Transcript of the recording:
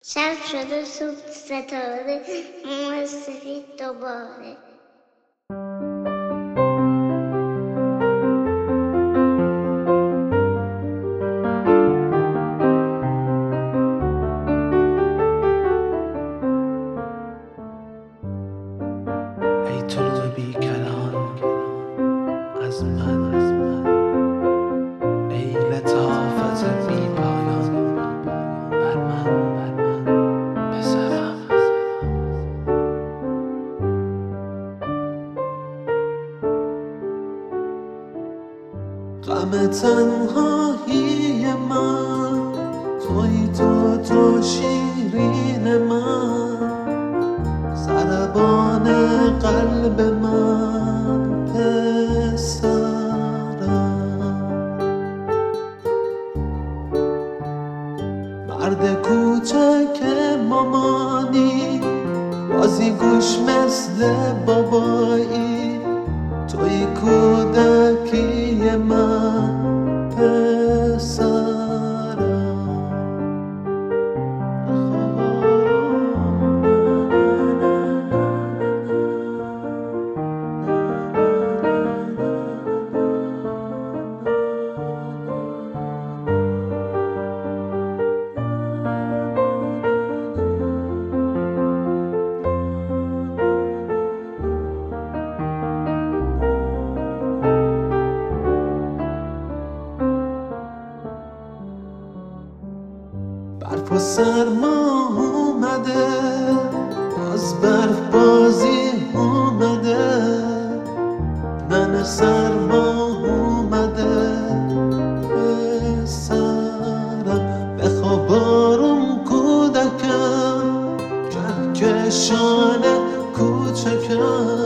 شب شده صبح ستاره ماه سفید دوباره. ای طلوع بی کلام از من، ای لطافت بی پایان بر من پسرم. غم تنهایی من توی تو شیرین من، ضربان قلب من پسرم. مرد کوچک مامانی، بازی گوش مثل بابایی، توی کودکی من پسرم. برف و سرما اومده، باز برف بازی اومده، نن سرما اومده پسرم. بخواب آروم کودکم، کهکشان کوچکم،